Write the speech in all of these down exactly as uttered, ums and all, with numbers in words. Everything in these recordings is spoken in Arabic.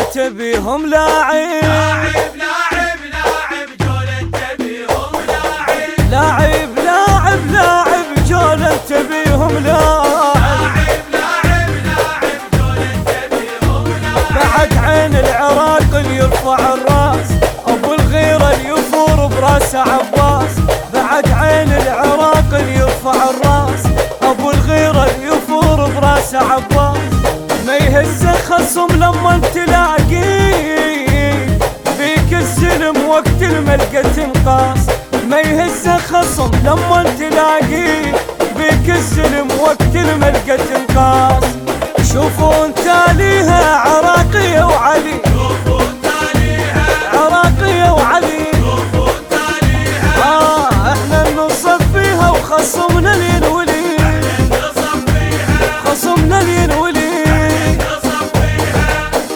تبيهم لاعب. لاعب لاعب لاعب جولة تبيهم لاعب. لاعب لاعب لاعب جولة تبيهم لاعب. لاعب لاعب جولة تبيهم لاعب. بعد عين العراق اللي يرفع الراس، ابو الغيرة اللي يفور براسه عباس. بعد عين العراق اللي يرفع الراس، ابو الغيرة اللي يفور براسه عباس. ما يهز خصم لما تلاقيه بيك السلم وقت الملقى تنقاس. ما يهز خصم لما تلاقيه بيك السلم وقت الملقى تنقاس. شوفوا تاليها عراقية وعلي، شوفوا تاليها عراقية وعلي. شوفوا تاليها آه احنا نصف فيها وخصمنا الينولي، نصف فيها خصمنا الينولي. نصف فيها.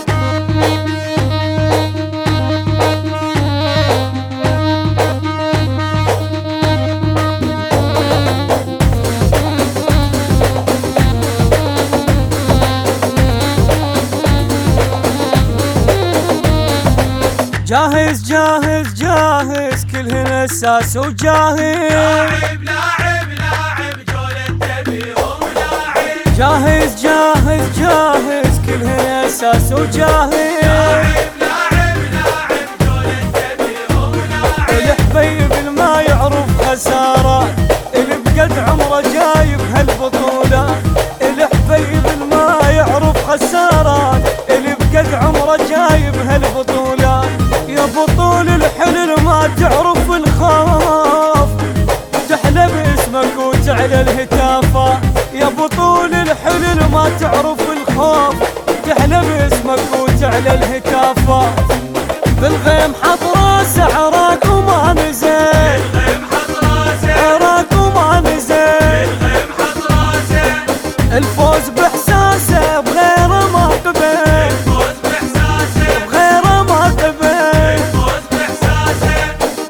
جاهز جاهز جاهز كلهن اساس وجاهز. لاعب لاعب لاعب جولة تبيهم لاعب. جاهز جاهز جاهز كلهن اساس وجاهز. لاعب لاعب جولة تبيهم لاعب. الحبيب اللي ما يعرف خسارات، اللي بقد عمره جايب هالبطولات. الحبيب اللي ما يعرف خسارات، اللي بقد عمره جايب هالبطولات. يا بطول الحلل ما تعرف الخوف، تحلى باسمك وتعلى الهتافات. يا بطول الحلل ما تعرف الخوف، تحلى باسمك وتعلى الهتافات. بالغيم حط راسه عراق وما نزل، بالغيم حط راسه عراق وما نزل. بالغيم حط راسه. الفوز باحساسه بغيره ما قبل، الفوز باحساسه بغيره ما قبل. الفوز باحساسه.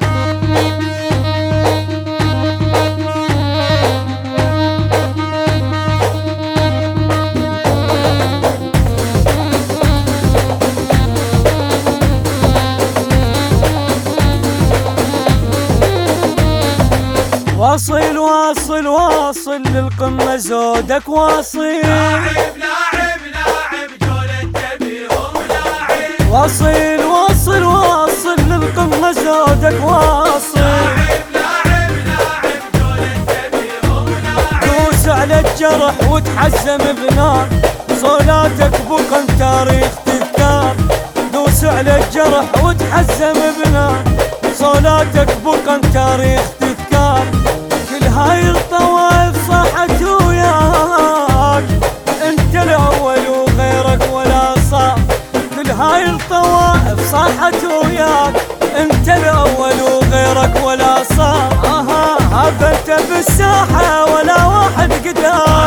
واصل واصل واصل للقمة زودك واصل. لاعب لاعب لاعب جولة تبيهم لاعب. واصل واصل واصل للقمة زودك واصل. لاعب لاعب جولة تبيهم لاعب. دوس على الجرح وتحزم بنار، صولاتك بكم تاريخ تذكار. دوس على الجرح وتحزم بنار، صولاتك بكم تاريخ تذكار. كل هاي الطوائف صاحت وياك، انت الاول وغيرك ولا صار. كل هاي الطوائف صاحت وياك، انت الاول وغيرك ولا صار. اها هذا انت بالساحة ولا واحد قدام.